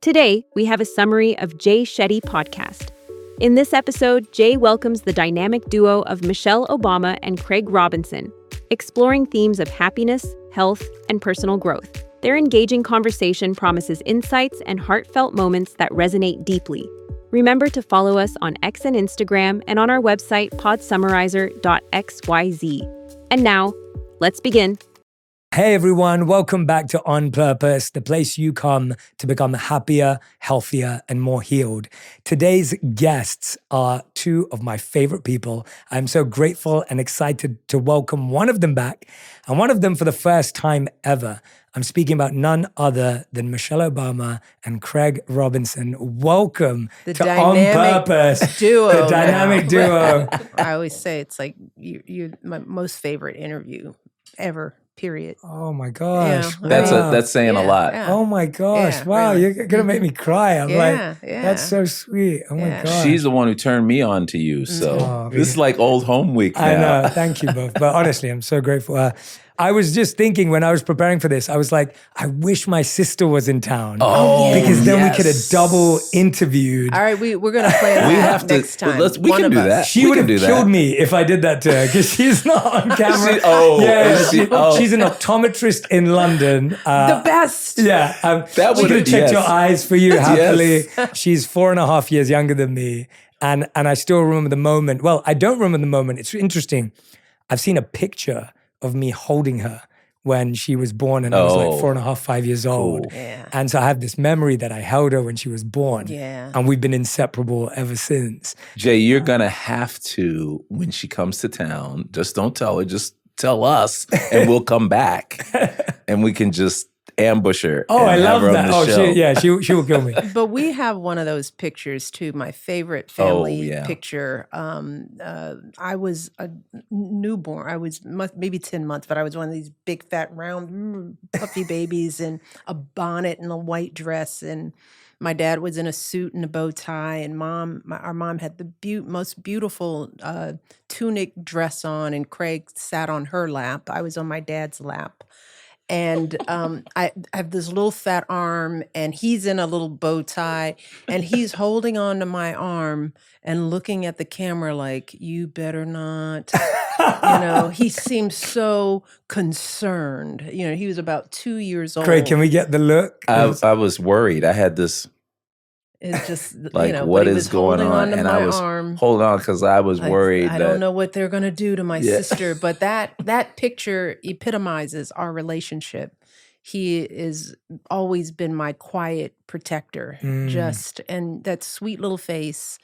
Today, we have a summary of Jay Shetty podcast. In this episode, Jay welcomes the dynamic duo of Michelle Obama and Craig Robinson, exploring themes of happiness, health, and personal growth. Their engaging conversation promises insights and heartfelt moments that resonate deeply. Remember to follow us on X and Instagram and on our website podsummarizer.xyz. And now, let's begin. Hey everyone, welcome back to On Purpose, the place you come to become happier, healthier, and more healed. Today's guests are two of my favorite people. I'm so grateful and excited to welcome one of them back, and one of them for the first time ever. I'm speaking about none other than Michelle Obama and Craig Robinson. Welcome to On Purpose. Duo. The dynamic duo. I always say it's like you're my most favorite interview ever. Period. Oh my gosh. Yeah. That's saying a lot. Yeah. Oh my gosh. Yeah, wow. really. You're going to make me cry. I'm Yeah, that's so sweet. Oh my gosh. She's the one who turned me on to you. So this is like old home week now. I know. Thank you both. But honestly, I'm so grateful. I was just thinking when I was preparing for this, I was like, I wish my sister was in town. Because then we could have double interviewed. All right, we're going to plan that next time. We can do that. She would have killed me if I did that to her because she's not on camera. She's an optometrist in London. The best. Yeah. She could have checked your eyes for you happily. She's 4.5 years younger than me. And I still remember the moment. Well, I don't remember the moment. It's interesting. I've seen a picture of me holding her when she was born and I was like 4.5, 5 years old. Cool. Yeah. And so I have this memory that I held her when she was born. Yeah. And we've been inseparable ever since. Jay, you're going to have to, when she comes to town, just don't tell her, just tell us and we'll come back and we can just ambush her. Oh, I love that. She will kill me. But we have one of those pictures too. My favorite family picture. I was a newborn. I was maybe 10 months, but I was one of these big, fat, round, puffy babies in a bonnet and a white dress. And my dad was in a suit and a bow tie. And our mom had the most beautiful tunic dress on. And Craig sat on her lap. I was on my dad's lap. And I have this little fat arm, and he's in a little bow tie, and he's holding on to my arm and looking at the camera like, you better not. He seemed so concerned. He was about 2 years old. Craig, can we get the look? I was worried. I had this. It's just, like, what is going on? And I was holding on because I was worried. I don't know what they're going to do to my sister, but that picture epitomizes our relationship. He is always been my quiet protector, and that sweet little face.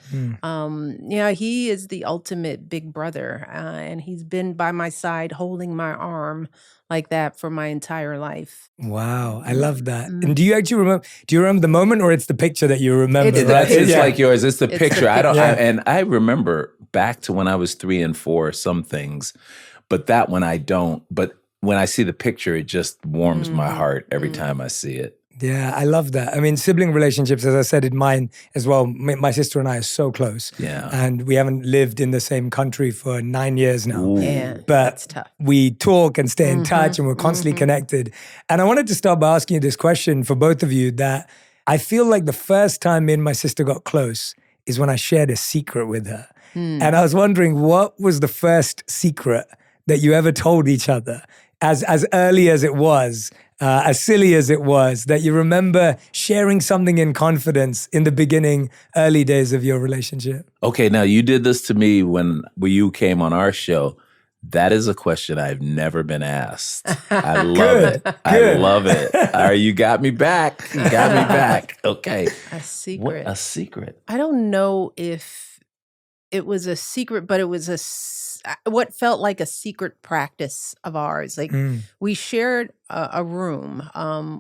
He is the ultimate big brother, and he's been by my side holding my arm like that for my entire life. Wow, I love that. And do you remember the moment, or it's the picture that you remember? It's like yours. It's the picture. I remember back to when I was 3 and 4, some things, but that one I don't. But when I see the picture, it just warms my heart every time I see it. Yeah, I love that. I mean, sibling relationships, as I said in mine as well, my sister and I are so close. Yeah. And we haven't lived in the same country for 9 years now. Ooh. Yeah, but that's tough. We talk and stay in touch and we're constantly connected. And I wanted to start by asking you this question for both of you, that I feel like the first time me and my sister got close is when I shared a secret with her. And I was wondering, what was the first secret that you ever told each other? As early as it was, as silly as it was, that you remember sharing something in confidence in the beginning, early days of your relationship? Okay, now you did this to me when you came on our show. That is a question I've never been asked. I love it. I love it. You got me back. You got me back. Okay. A secret. What a secret. I don't know if it was a secret, but it was what felt like a secret practice of ours. Like we shared a room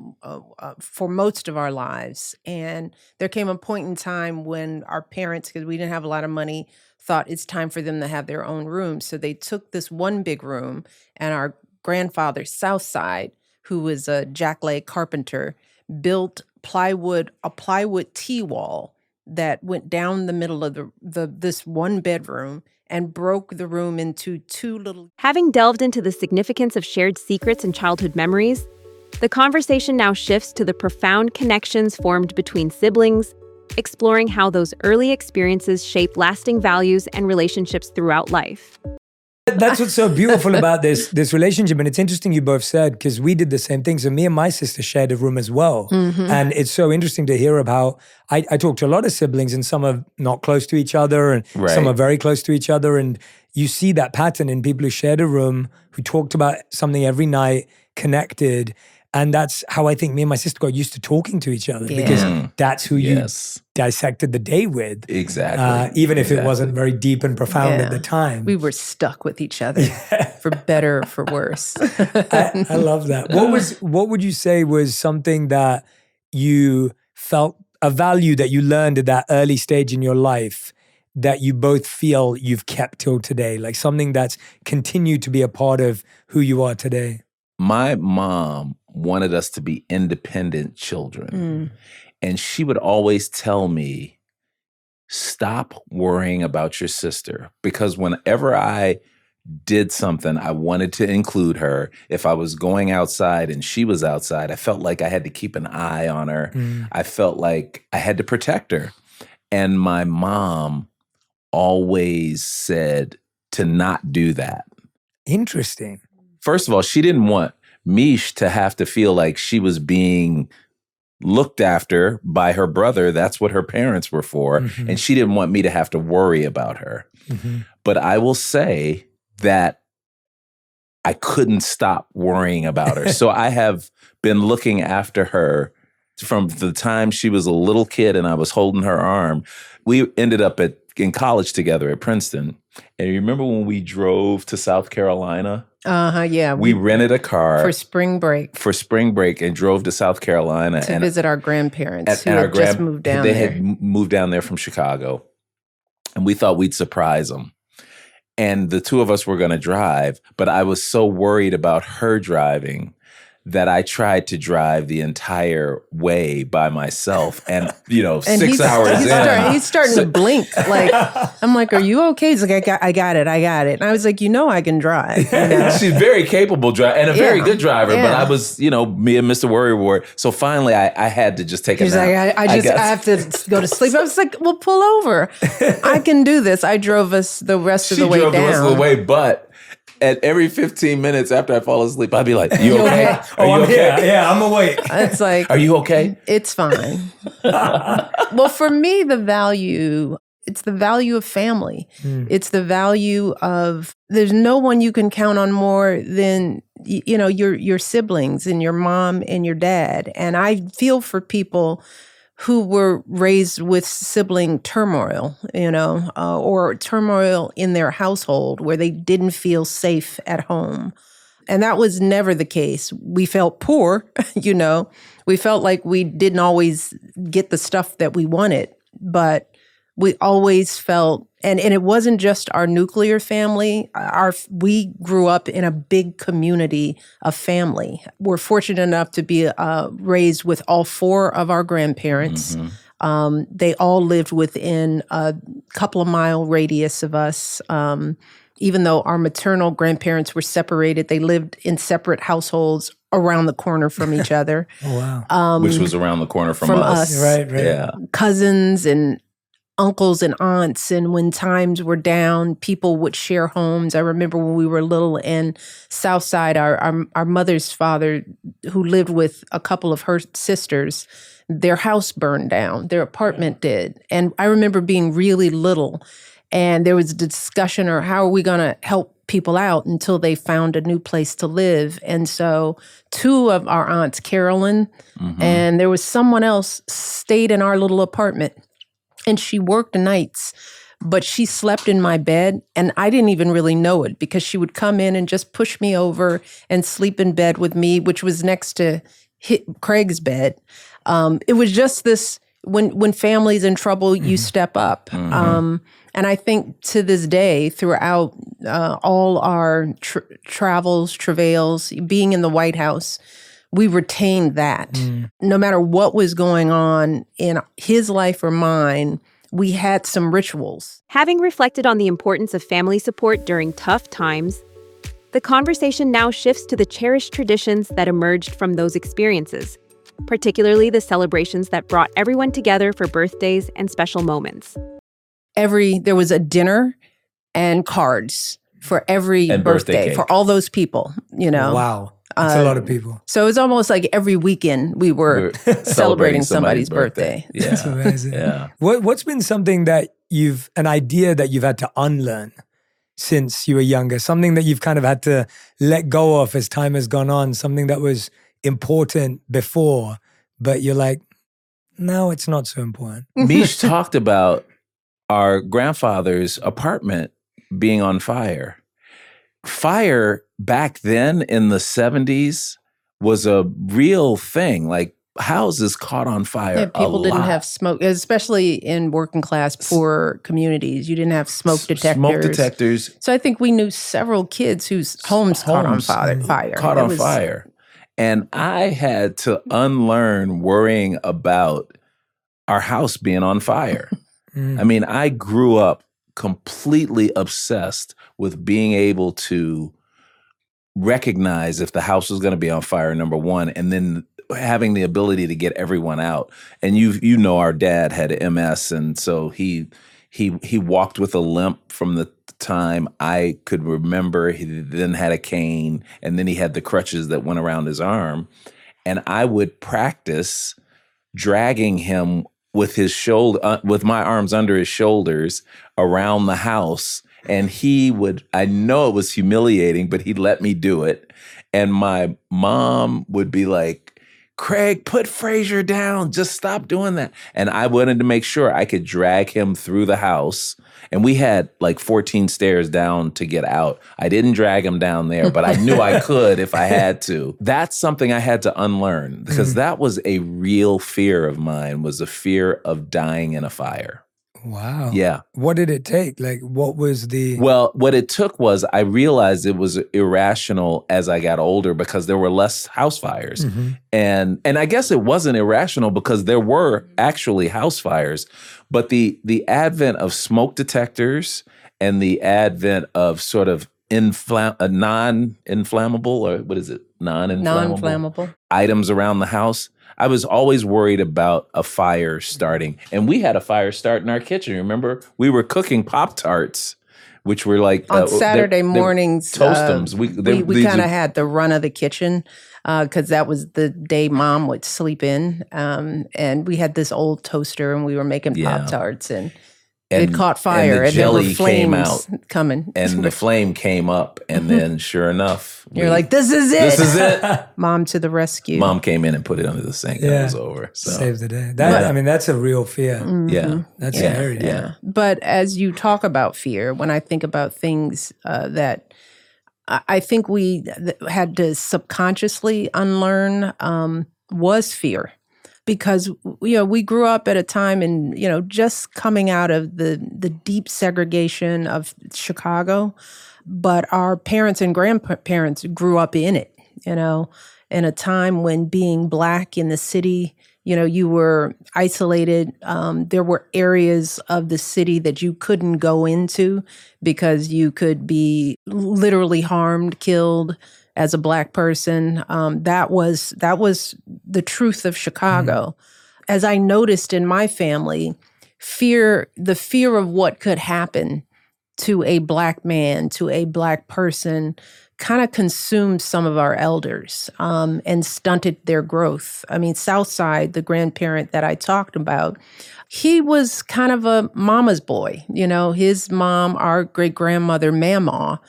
for most of our lives. And there came a point in time when our parents, because we didn't have a lot of money, thought it's time for them to have their own room. So they took this one big room, and our grandfather, Southside, who was a jackleg carpenter, built a plywood T-wall that went down the middle of this one bedroom and broke the room into two little... Having delved into the significance of shared secrets and childhood memories, The conversation now shifts to the profound connections formed between siblings, exploring how those early experiences shape lasting values and relationships throughout life. That's what's so beautiful about this relationship. And it's interesting you both said, because we did the same thing. So me and my sister shared a room as well. And it's so interesting to hear about how I talk to a lot of siblings, and some are not close to each other, and some are very close to each other. And you see that pattern in people who shared a room, who talked about something every night, connected. And that's how I think me and my sister got used to talking to each other, because that's who you dissected the day with. Exactly. Even if it wasn't very deep and profound at the time. We were stuck with each other, for better or for worse. I love that. What would you say was something that you felt, a value that you learned at that early stage in your life that you both feel you've kept till today? Like something that's continued to be a part of who you are today? My mom wanted us to be independent children. And she would always tell me, stop worrying about your sister. Because whenever I did something, I wanted to include her. If I was going outside and she was outside, I felt like I had to keep an eye on her. I felt like I had to protect her. And my mom always said to not do that. Interesting. First of all, she didn't want Mish to have to feel like she was being looked after by her brother. That's what her parents were for. And she didn't want me to have to worry about her. But I will say that I couldn't stop worrying about her. So I have been looking after her from the time she was a little kid and I was holding her arm. We ended up in college together at Princeton. And you remember when we drove to South Carolina? Yeah. We rented a car. For spring break. And drove to South Carolina. To visit our grandparents who had just moved down there. They had moved down there from Chicago. And we thought we'd surprise them. And the two of us were going to drive. But I was so worried about her driving that I tried to drive the entire way by myself. And, 6 hours in. He's starting to blink. Like, I'm like, are you okay? He's like, I got it. And I was like, I can drive. She's very capable driver and a very good driver. But I was, me and Mr. Worry Ward. So finally, I had to just take a nap. He's like, I have to go to sleep. I was like, well, pull over. I can do this. I drove us the rest of the way down. She drove the rest of the way, but at every 15 minutes after I fall asleep, I'd be like, you okay? I'm here. Yeah, I'm awake. It's like, are you okay? It's fine. Well, for me, it's the value of family. It's the value of, there's no one you can count on more than, your siblings and your mom and your dad. And I feel for people who were raised with sibling turmoil, or turmoil in their household where they didn't feel safe at home. And that was never the case. We felt poor, We felt like we didn't always get the stuff that we wanted, but we always felt, and it wasn't just our nuclear family. We grew up in a big community of family. We're fortunate enough to be raised with all four of our grandparents. They all lived within a couple of mile radius of us. Even though our maternal grandparents were separated, they lived in separate households around the corner from each other. Oh, wow. Which was around the corner from us. Right. Yeah. Cousins and uncles and aunts, and when times were down, people would share homes. I remember when we were little in Southside, our mother's father, who lived with a couple of her sisters, their house burned down, their apartment did. And I remember being really little, and there was a discussion, or how are we going to help people out until they found a new place to live. And so two of our aunts, Carolyn, and there was someone else, stayed in our little apartment. And she worked nights, but she slept in my bed, and I didn't even really know it, because she would come in and just push me over and sleep in bed with me, which was next to Craig's bed. It was just this, when family's in trouble, you step up. And I think to this day, throughout all our travels, travails, being in the White House, we retained that. No matter what was going on in his life or mine, we had some rituals. Having reflected on the importance of family support during tough times, The conversation now shifts to the cherished traditions that emerged from those experiences, particularly the celebrations that brought everyone together for birthdays and special moments. There was a dinner and cards for every birthday for all those people, Wow. That's a lot of people. So it's almost like every weekend we were celebrating somebody's birthday. Yeah. That's amazing. Yeah. What's been something that an idea that you've had to unlearn since you were younger? Something that you've kind of had to let go of as time has gone on, something that was important before, but you're like, no, it's not so important. Mish talked about our grandfather's apartment being on fire. Fire back then in the 70s was a real thing. Like houses caught on fire. Yeah, people didn't have smoke, especially in working class, poor communities. You didn't have smoke detectors. Smoke detectors. So I think we knew several kids whose homes caught on fire. Caught on fire. And I had to unlearn worrying about our house being on fire. I mean, I grew up completely obsessed with being able to recognize if the house was going to be on fire, number one, and then having the ability to get everyone out. And you know our dad had MS, and so he walked with a limp from the time I could remember. He then had a cane, and then he had the crutches that went around his arm. And I would practice dragging him with his shoulder, with my arms under his shoulders around the house. And I know it was humiliating, but he'd let me do it. And my mom would be like, Craig, put Frazier down. Just stop doing that. And I wanted to make sure I could drag him through the house. And we had like 14 stairs down to get out. I didn't drag him down there, but I knew I could if I had to. That's something I had to unlearn, because that was a real fear of mine, was the fear of dying in a fire. Wow. Yeah. What did it take? Like, what was the... Well, what it took was I realized it was irrational as I got older because there were less house fires. And I guess it wasn't irrational because there were actually house fires. But the advent of smoke detectors and the advent of sort of non-inflammable, or what is it? Non-inflammable items around the house. I was always worried about a fire starting. And we had a fire start in our kitchen. Remember? We were cooking Pop-Tarts, which were like... on Saturday mornings. Toastums. We kind of had the run of the kitchen because that was the day Mom would sleep in. And we had this old toaster and we were making Pop-Tarts and it caught fire. And the jelly came out. Coming. And the flame came up. And then sure enough... You're like, this is it. This is it. Mom to the rescue. Mom came in and put it under the sink. And it was over. So. Saved the day. I mean, that's a real fear. Yeah. That's scary. Yeah. But as you talk about fear, when I think about things that I think we had to subconsciously unlearn was fear. Because, we grew up at a time in, just coming out of the deep segregation of Chicago, but our parents and grandparents grew up in it, in a time when being Black in the city, you were isolated. There were areas of the city that you couldn't go into because you could be literally harmed, killed as a Black person. That was the truth of Chicago. As I noticed in my family, the fear of what could happen to a Black man, to a Black person, kind of consumed some of our elders and stunted their growth. I mean, Southside, the grandparent that I talked about, he was kind of a mama's boy. His mom, our great-grandmother, Mamaw,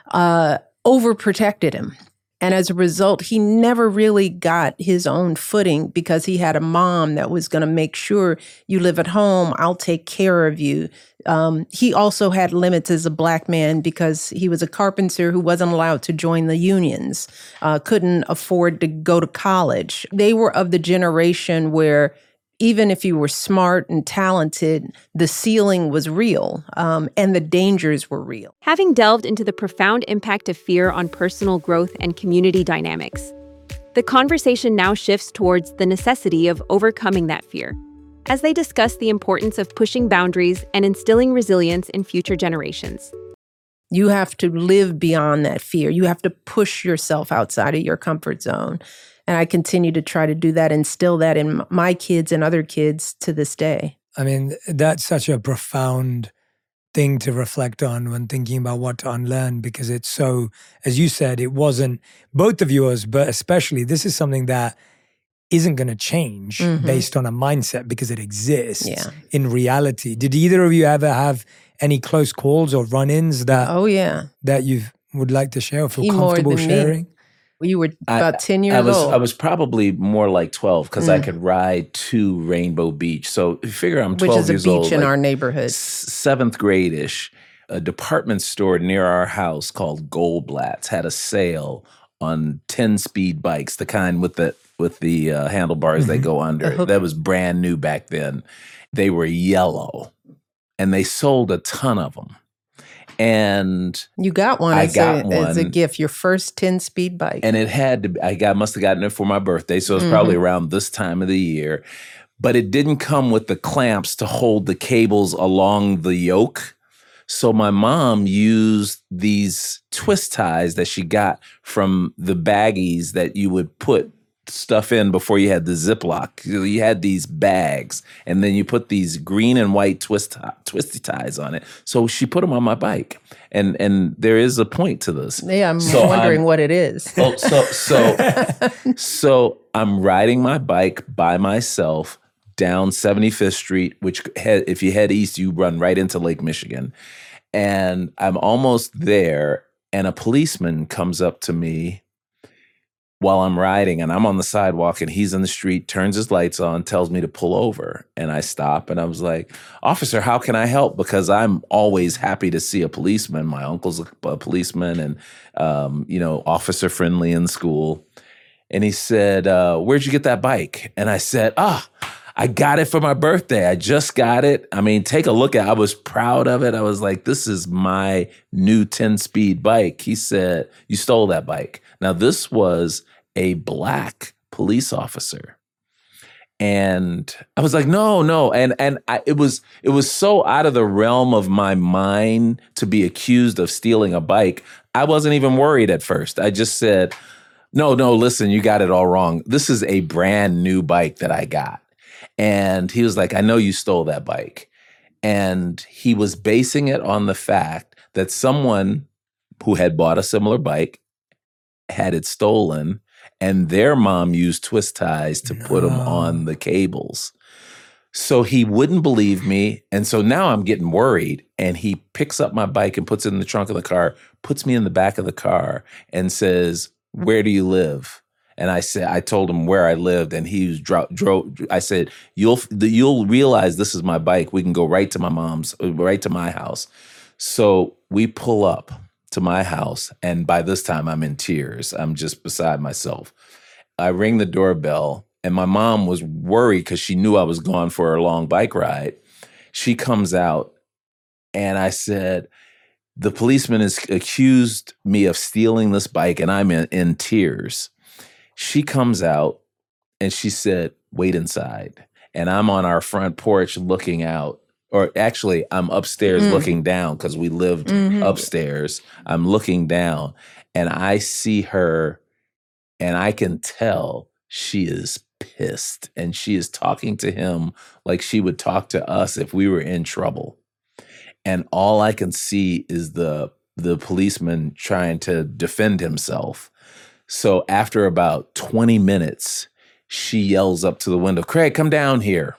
overprotected him. And as a result, he never really got his own footing because he had a mom that was going to make sure you live at home, I'll take care of you. He also had limits as a Black man because he was a carpenter who wasn't allowed to join the unions, couldn't afford to go to college. They were of the generation where even if you were smart and talented, the ceiling was real and the dangers were real. Having delved into the profound impact of fear on personal growth and community dynamics, the conversation now shifts towards the necessity of overcoming that fear, as they discuss the importance of pushing boundaries and instilling resilience in future generations. You have to live beyond that fear. You have to push yourself outside of your comfort zone. And I continue to try to do that, instill that in my kids and other kids to this day. I mean, that's such a profound thing to reflect on when thinking about what to unlearn, because it's so, as you said, it wasn't both of yours, but especially this is something that isn't going to change based on a mindset because it exists in reality. Did either of you ever have any close calls or run-ins that that you would like to share or feel comfortable sharing? You were about 10 years old. I was probably more like 12 because I could ride to Rainbow Beach. So you figure I'm 12 years old. Which is a beach in our neighborhood. 7th grade-ish. A department store near our house called Goldblatt's had a sale on 10-speed bikes, the kind with the handlebars that go under. That was brand new back then. They were yellow, and they sold a ton of them. And you got one. I got one as a gift, your first 10-speed bike. And it had to. I must have gotten it for my birthday, so it's probably around this time of the year. But it didn't come with the clamps to hold the cables along the yoke. So my mom used these twist ties that she got from the baggies that you would put stuff in before you had the Ziploc. You had these bags, and then you put these green and white twisty ties on it. So she put them on my bike, and there is a point to this. Yeah, I'm wondering what it is. So I'm riding my bike by myself down 75th Street, which if you head east, you run right into Lake Michigan. And I'm almost there, and a policeman comes up to me while I'm riding, and I'm on the sidewalk, and he's in the street, turns his lights on, tells me to pull over. And I stop, and I was like, "Officer, how can I help?" Because I'm always happy to see a policeman. My uncle's a policeman and, officer friendly in school. And he said, "Where'd you get that bike?" And I said, I got it for my birthday. I just got it. I mean, take a look at it. I was proud of it. I was like, this is my new 10-speed bike. He said, "You stole that bike." Now, this was a black police officer. And I was like, no. And it was so out of the realm of my mind to be accused of stealing a bike. I wasn't even worried at first. I just said, no, listen, you got it all wrong. This is a brand new bike that I got. And he was like, "I know you stole that bike." And he was basing it on the fact that someone who had bought a similar bike had it stolen, and their mom used twist ties to put them on the cables. So he wouldn't believe me. And so now I'm getting worried. And he picks up my bike and puts it in the trunk of the car, puts me in the back of the car, and says, "Where do you live?" And I told him where I lived, and he drove. I said, "You'll realize this is my bike. We can go right to my house." So we pull up to my house, and by this time I'm in tears. I'm just beside myself. I ring the doorbell, and my mom was worried because she knew I was gone for a long bike ride. She comes out, and I said, "The policeman has accused me of stealing this bike," and I'm in tears. She comes out, and she said, "Wait inside." And I'm on our front porch looking out. Or actually, I'm upstairs looking down because we lived upstairs. I'm looking down, and I see her, and I can tell she is pissed. And she is talking to him like she would talk to us if we were in trouble. And all I can see is the policeman trying to defend himself. So after about 20 minutes, she yells up to the window, "Craig, come down here."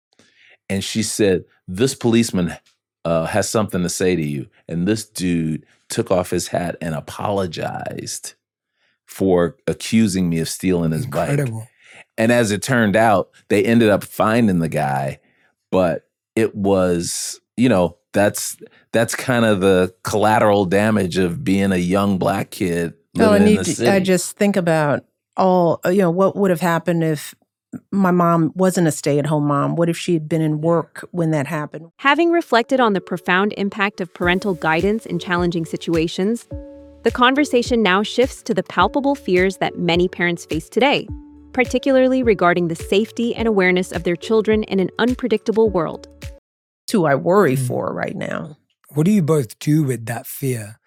And she said, "This policeman has something to say to you." And this dude took off his hat and apologized for accusing me of stealing his bike. And as it turned out, they ended up finding the guy. But it was, that's kind of the collateral damage of being a young black kid living in the city. I just think about what would have happened if my mom wasn't a stay-at-home mom. What if she had been in work when that happened? Having reflected on the profound impact of parental guidance in challenging situations, the conversation now shifts to the palpable fears that many parents face today, particularly regarding the safety and awareness of their children in an unpredictable world. That's who I worry for right now. What do you both do with that fear?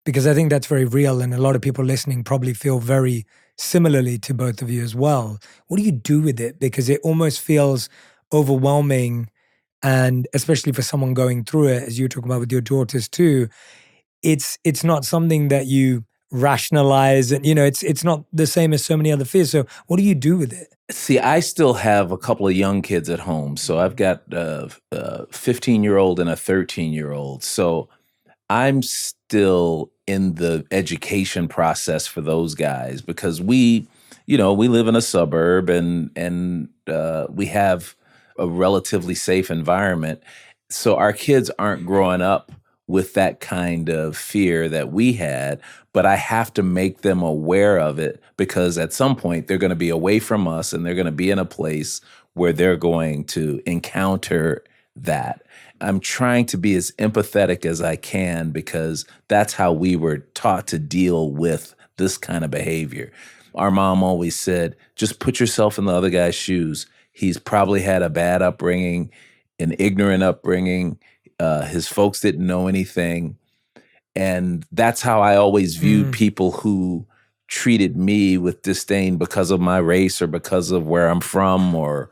because I think that's very real. And a lot of people listening probably feel very similarly to both of you as well. What do you do with it? Because it almost feels overwhelming. And especially for someone going through it, as you were talking about with your daughters too, it's not something that you rationalize, and it's not the same as so many other fears. So what do you do with it? See, I still have a couple of young kids at home. So I've got a 15-year-old and a 13-year-old. So I'm still in the education process for those guys, because we live in a suburb and we have a relatively safe environment. So our kids aren't growing up with that kind of fear that we had, but I have to make them aware of it, because at some point they're going to be away from us and they're going to be in a place where they're going to encounter that. I'm trying to be as empathetic as I can, because that's how we were taught to deal with this kind of behavior. Our mom always said, just put yourself in the other guy's shoes. He's probably had a bad upbringing, an ignorant upbringing. His folks didn't know anything. And that's how I always viewed people who treated me with disdain because of my race or because of where I'm from or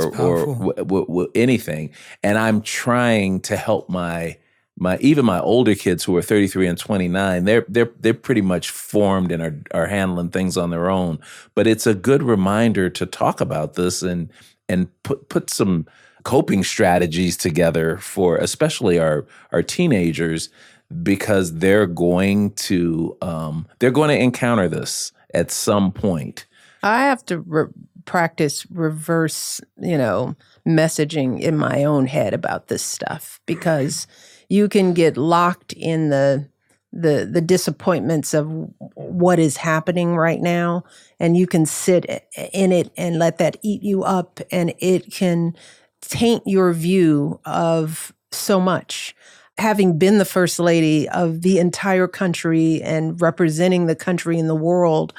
anything. And I'm trying to help my older kids who are 33 and 29. They're pretty much formed and are handling things on their own. But it's a good reminder to talk about this and put some coping strategies together for especially our teenagers, because they're going to encounter this at some point. I have to practice reverse, messaging in my own head about this stuff, because you can get locked in the disappointments of what is happening right now, and you can sit in it and let that eat you up, and it can taint your view of so much. Having been the first lady of the entire country and representing the country in the world,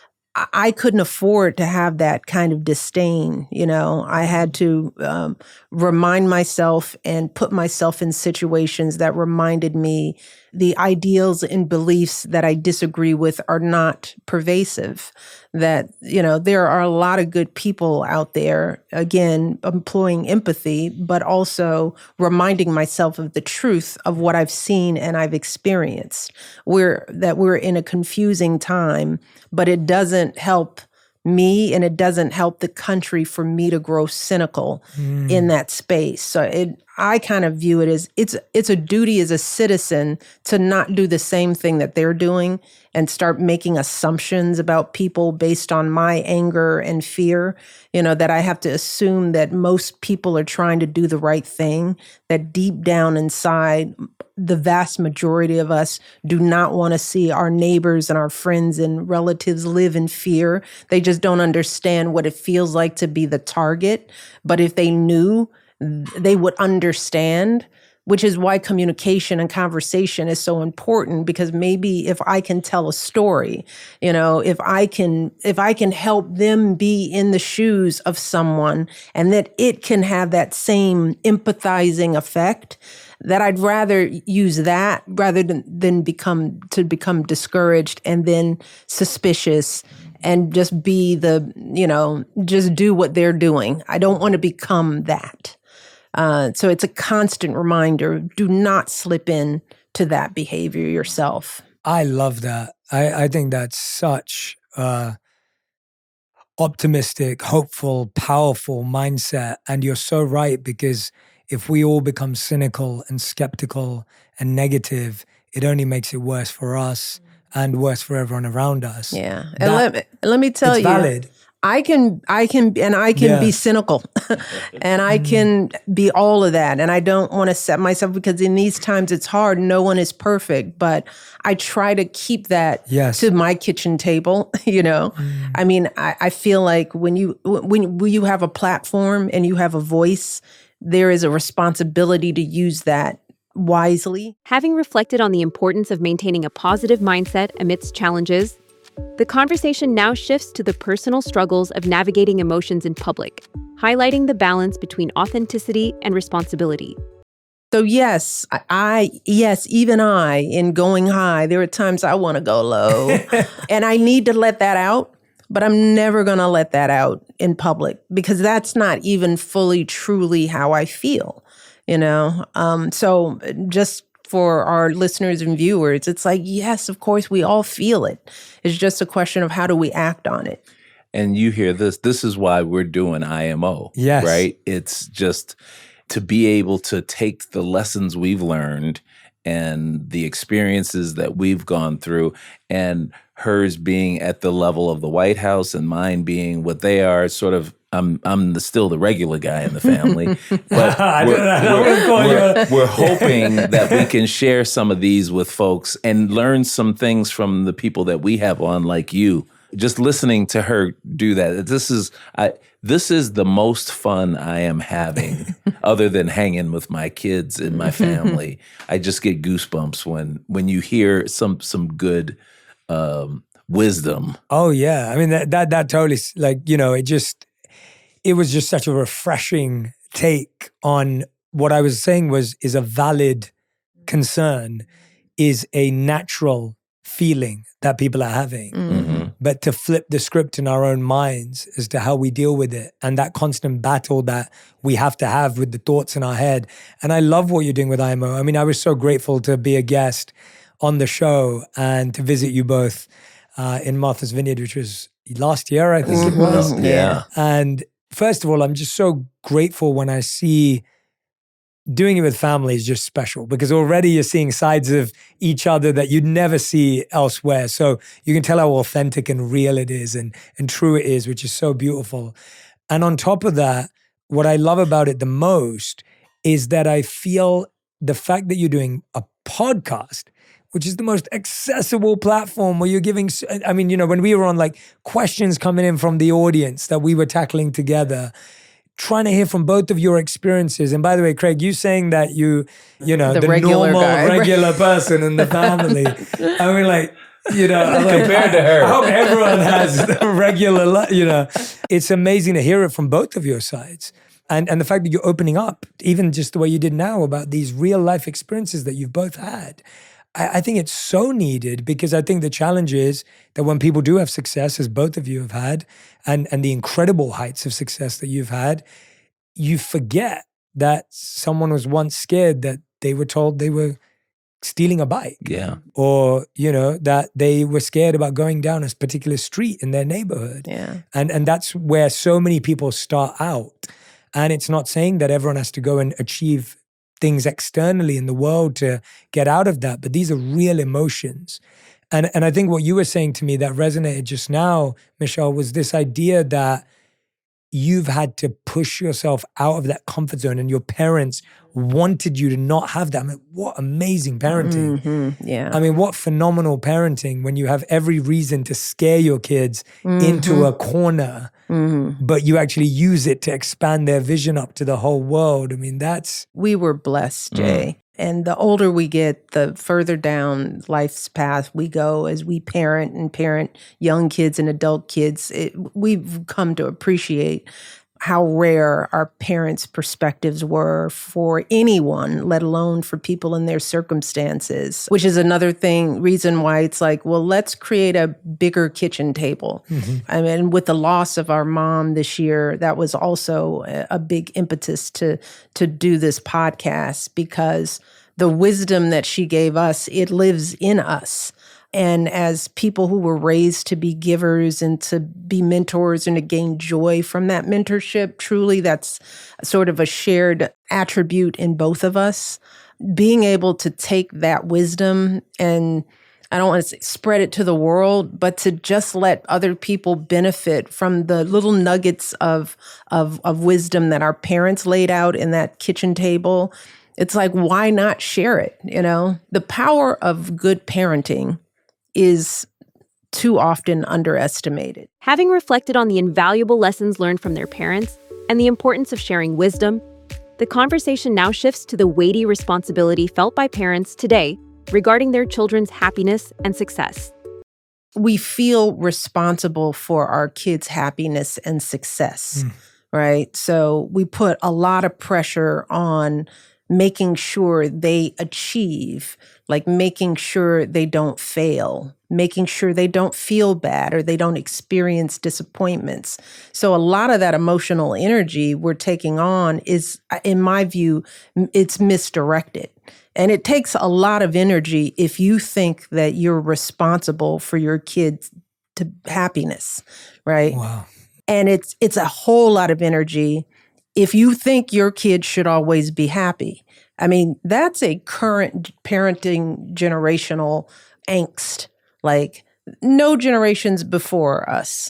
I couldn't afford to have that kind of disdain. I had to remind myself and put myself in situations that reminded me the ideals and beliefs that I disagree with are not pervasive. That, there are a lot of good people out there, again, employing empathy, but also reminding myself of the truth of what I've seen and I've experienced. We're in a confusing time, but it doesn't help me and it doesn't help the country for me to grow cynical in that space. So I kind of view it as it's a duty as a citizen to not do the same thing that they're doing and start making assumptions about people based on my anger and fear, that I have to assume that most people are trying to do the right thing, that deep down inside, the vast majority of us do not want to see our neighbors and our friends and relatives live in fear. They just don't understand what it feels like to be the target. But if they knew, they would understand, which is why communication and conversation is so important, because maybe if I can tell a story, if I can help them be in the shoes of someone and that it can have that same empathizing effect, that I'd rather use that rather than become discouraged and then suspicious and just be just do what they're doing. I don't want to become that. So it's a constant reminder, do not slip in to that behavior yourself. I love that. I think that's such optimistic, hopeful, powerful mindset. And you're so right, because if we all become cynical and skeptical and negative, it only makes it worse for us and worse for everyone around us. Yeah. And let me tell you. Valid. I can be cynical and I can be all of that. And I don't want to set myself, because in these times it's hard. No one is perfect, but I try to keep that to my kitchen table. I mean, I feel like when you have a platform and you have a voice, there is a responsibility to use that wisely. Having reflected on the importance of maintaining a positive mindset amidst challenges, the conversation now shifts to the personal struggles of navigating emotions in public, highlighting the balance between authenticity and responsibility. So yes, even I, in going high, there are times I want to go low and I need to let that out, but I'm never going to let that out in public because that's not even fully, truly how I feel, So just for our listeners and viewers, it's like, yes, of course, we all feel it. It's just a question of how do we act on it. And you hear this. This is why we're doing IMO, yes. Right? It's just to be able to take the lessons we've learned and the experiences that we've gone through, and hers being at the level of the White House and mine being what they are, sort of, I'm still the regular guy in the family. But we're hoping that we can share some of these with folks and learn some things from the people that we have on, like you. Just listening to her do that, this is the most fun I am having, other than hanging with my kids and my family. I just get goosebumps when you hear some good wisdom. Oh yeah, I mean that totally, it was just such a refreshing take on what I was saying is a valid concern, is a natural feeling that people are having. Mm-hmm. But to flip the script in our own minds as to how we deal with it, and that constant battle that we have to have with the thoughts in our head. And I love what you're doing with IMO. I mean, I was so grateful to be a guest on the show and to visit you both in Martha's Vineyard, which was last year, I think it was. Yeah. And first of all, I'm just so grateful when I see doing it with family is just special, because already you're seeing sides of each other that you'd never see elsewhere. So you can tell how authentic and real it is and true it is, which is so beautiful. And on top of that, what I love about it the most is that I feel the fact that you're doing a podcast, which is the most accessible platform where you're giving, when we were on questions coming in from the audience that we were tackling together, trying to hear from both of your experiences. And by the way, Craig, you saying that the regular normal, guy, regular person in the family. I mean, compared to her, I hope everyone has the regular, It's amazing to hear it from both of your sides. And the fact that you're opening up, even just the way you did now, about these real life experiences that you've both had. I think it's so needed, because I think the challenge is that when people do have success, as both of you have had, and the incredible heights of success that you've had, you forget that someone was once scared that they were told they were stealing a bike. Yeah. Or, that they were scared about going down a particular street in their neighborhood. Yeah. And that's where so many people start out. And it's not saying that everyone has to go and achieve things externally in the world to get out of that, but these are real emotions. And I think what you were saying to me that resonated just now, Michelle, was this idea that you've had to push yourself out of that comfort zone, and your parents wanted you to not have that. I mean, what amazing parenting. Mm-hmm. Yeah. I mean, what phenomenal parenting when you have every reason to scare your kids into a corner, but you actually use it to expand their vision up to the whole world. I mean, we were blessed, Jay. And the older we get, the further down life's path we go as we parent young kids and adult kids. We've come to appreciate how rare our parents' perspectives were for anyone, let alone for people in their circumstances, which is another reason why it's like, well, let's create a bigger kitchen table. Mm-hmm. I mean, with the loss of our mom this year, that was also a big impetus to do this podcast, because the wisdom that she gave us, it lives in us. And as people who were raised to be givers and to be mentors and to gain joy from that mentorship, truly that's sort of a shared attribute in both of us. Being able to take that wisdom and, I don't want to say spread it to the world, but to just let other people benefit from the little nuggets of wisdom that our parents laid out in that kitchen table. It's like, why not share it? The power of good parenting is too often underestimated. Having reflected on the invaluable lessons learned from their parents and the importance of sharing wisdom, the conversation now shifts to the weighty responsibility felt by parents today regarding their children's happiness and success. We feel responsible for our kids' happiness and success, right? So we put a lot of pressure on making sure they achieve, like making sure they don't fail, making sure they don't feel bad or they don't experience disappointments. So a lot of that emotional energy we're taking on is, in my view, it's misdirected. And it takes a lot of energy if you think that you're responsible for your kids' happiness, right? Wow. And it's a whole lot of energy if you think your kid should always be happy. I mean, that's a current parenting generational angst. Like, no generations before us,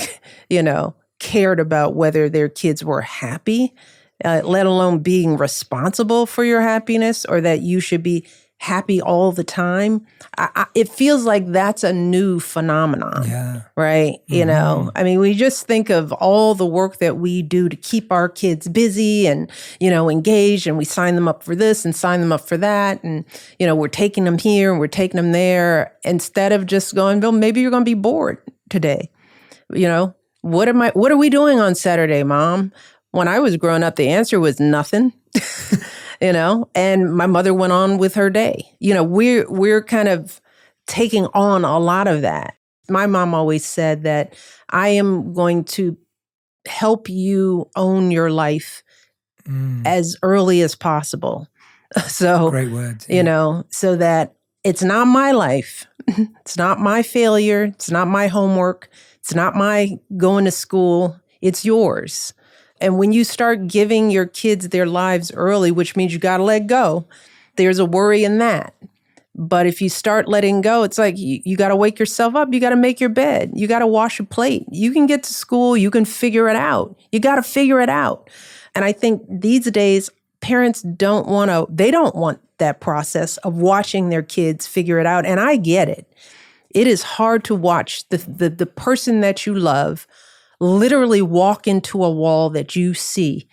cared about whether their kids were happy, let alone being responsible for your happiness, or that you should be happy all the time. It feels like that's a new phenomenon, right? Mm-hmm. I mean, we just think of all the work that we do to keep our kids busy and, engaged, and we sign them up for this and sign them up for that. And, we're taking them here and we're taking them there, instead of just going, Bill, maybe you're going to be bored today. What are we doing on Saturday, Mom? When I was growing up, the answer was nothing. And my mother went on with her day. We're kind of taking on a lot of that. My mom always said that I am going to help you own your life as early as possible. So, great words. So that it's not my life. It's not my failure. It's not my homework. It's not my going to school. It's yours. And when you start giving your kids their lives early, which means you got to let go, there's a worry in that. But if you start letting go, it's like you got to wake yourself up. You got to make your bed. You got to wash a plate. You can get to school. You can figure it out. You got to figure it out. And I think these days, parents don't want that process of watching their kids figure it out. And I get it. It is hard to watch the person that you love literally walk into a wall that you see,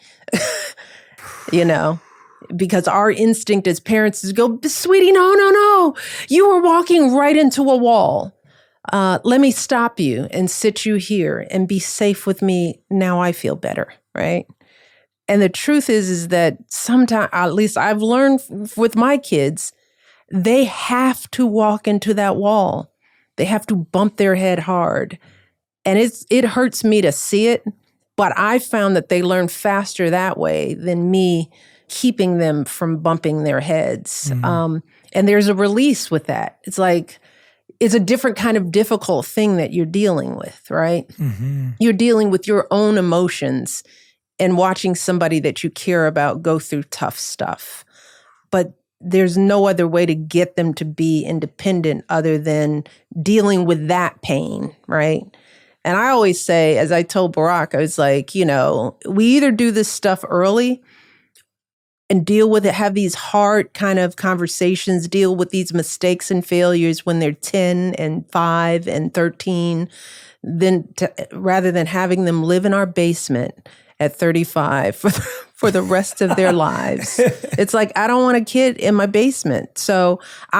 because our instinct as parents is go, sweetie, no, you are walking right into a wall. Let me stop you and sit you here and be safe with me. Now I feel better, right? And the truth is that sometimes, at least I've learned with my kids, they have to walk into that wall. They have to bump their head hard. And it hurts me to see it, but I found that they learn faster that way than me keeping them from bumping their heads. Mm-hmm. And there's a release with that. It's like, it's a different kind of difficult thing that you're dealing with, right? Mm-hmm. You're dealing with your own emotions and watching somebody that you care about go through tough stuff. But there's no other way to get them to be independent other than dealing with that pain, right? And I always say, as I told Barack, I was like, we either do this stuff early and deal with it, have these hard kind of conversations, deal with these mistakes and failures when they're 10 and 5 and 13, rather than having them live in our basement at 35 for the rest of their lives. It's like, I don't want a kid in my basement. So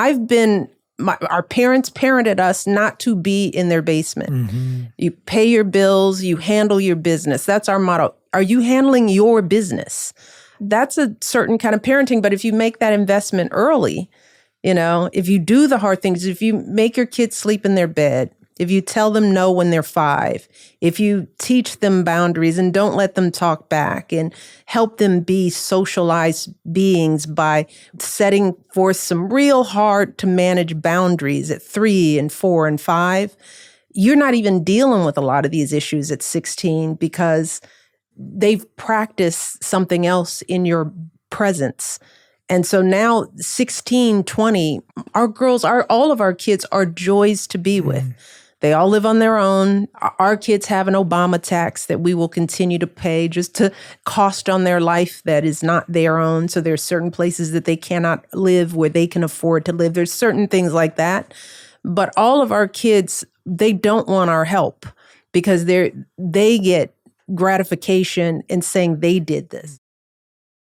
our parents parented us not to be in their basement. Mm-hmm. You pay your bills, you handle your business. That's our motto. Are you handling your business? That's a certain kind of parenting. But if you make that investment early, if you do the hard things, if you make your kids sleep in their bed, if you tell them no when they're 5, if you teach them boundaries and don't let them talk back and help them be socialized beings by setting forth some real hard to manage boundaries at 3 and 4 and 5, you're not even dealing with a lot of these issues at 16 because they've practiced something else in your presence. And so now 16, 20, all of our kids are joys to be with. They all live on their own. Our kids have an Obama tax that we will continue to pay just to cost on their life that is not their own. So there's certain places that they cannot live where they can afford to live. There's certain things like that. But all of our kids, they don't want our help because they get gratification in saying they did this.